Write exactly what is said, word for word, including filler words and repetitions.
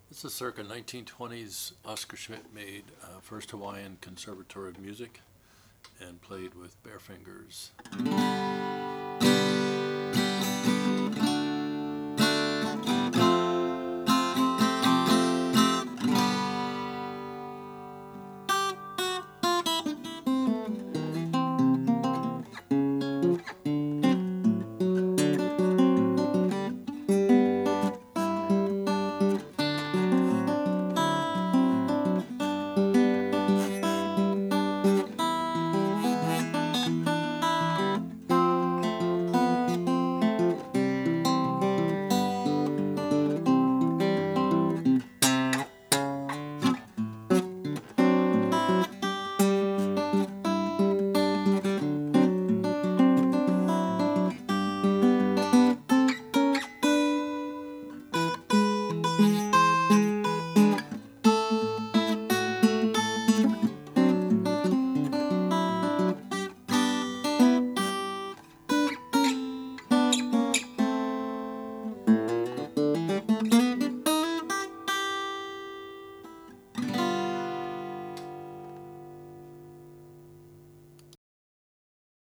This is circa nineteen twenties. Oscar Schmidt made uh, First Hawaiian Conservatory of Music and played with bare fingers.